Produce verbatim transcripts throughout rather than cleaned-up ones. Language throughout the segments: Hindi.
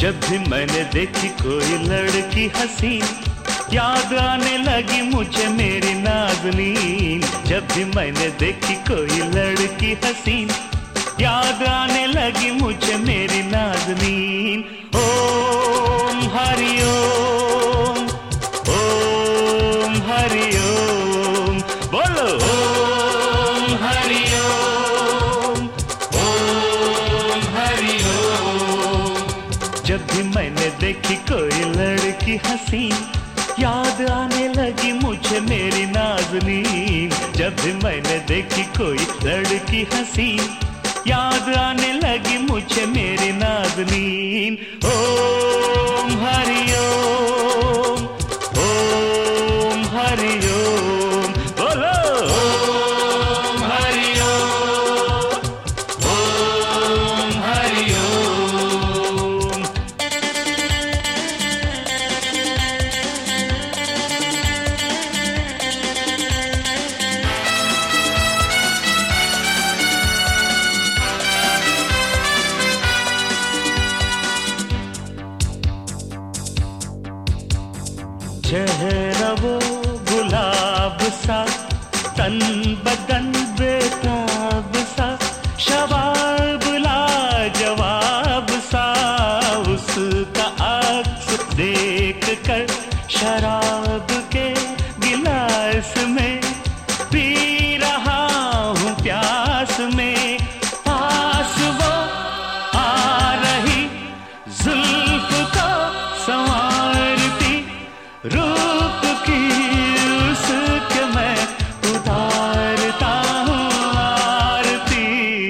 जब भी मैंने देखी कोई लड़की हसीन, याद आने लगी मुझे मेरी नाज़नीन। जब भी मैंने देखी कोई लड़की हसीन, याद आने लगी मुझे मेरी नाज़नीन। ओम हरि ओम, ओम हरि ओम, बोलो ओम हरि ओम, ओम हरि ओम। जब भी मैंने देखी कोई लड़की हसीन, याद आने लगी मुझे मेरी नाज़नीन। जब भी मैंने देखी कोई लड़की हसीन, याद आने लगी मुझे मेरी नाज़नीन। ओम हरि ओम, ओम हरि ओम, बोलो ओम हरि ओम, ओम हरि ओम। चेहरा वो गुलाब सा, तन बदन बेताब सा, शबाब लाजवाब सा, उसका अक्स देख कर शराब के गिलास में पी रहा हूँ प्यास में। पास वो आ रही, जुल्फ को संवारती, रूप की उसके मैं उतारता हूँ आरती।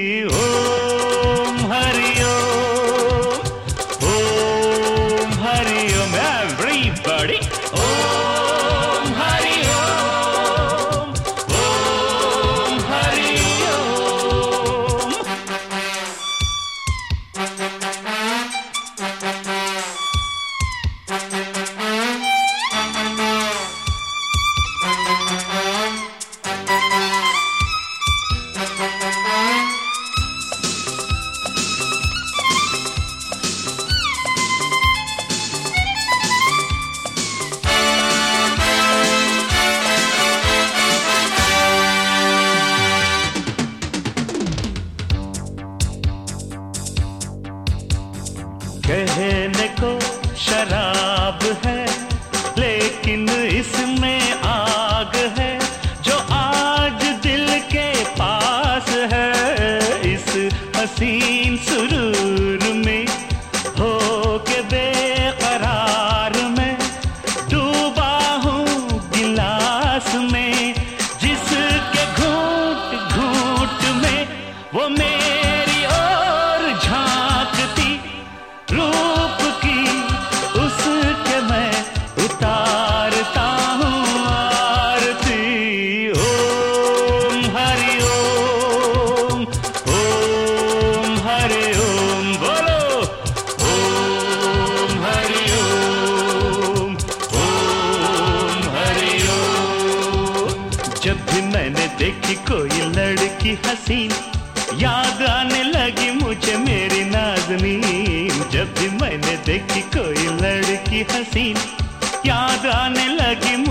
ओम हरि ओम, ओम हरि ओम, एवरीबॉडी ओम हरि ओम, ओम हरि ओम। कहने को शराब है, लेकिन इसमें आग है जो आज दिल के पास है। इस हसीन सुरूर में हो के बेकरार में डूबा हूँ गिलास में, जिसके घूंट घूंट में वो मेरी ओर झांकती, रूप की उसके मैं उतारता हूँ आरती। ओम हरि ओम, ओम हरि ओम, बोलो ओम हरि ओम, ओम हरि ओम। जब भी मैंने देखी कोई लड़की हसीन, याद आने लगी मुझे मेरी नाज़नीन। जब भी मैंने देखी कोई लड़की हसीन, याद आने लगी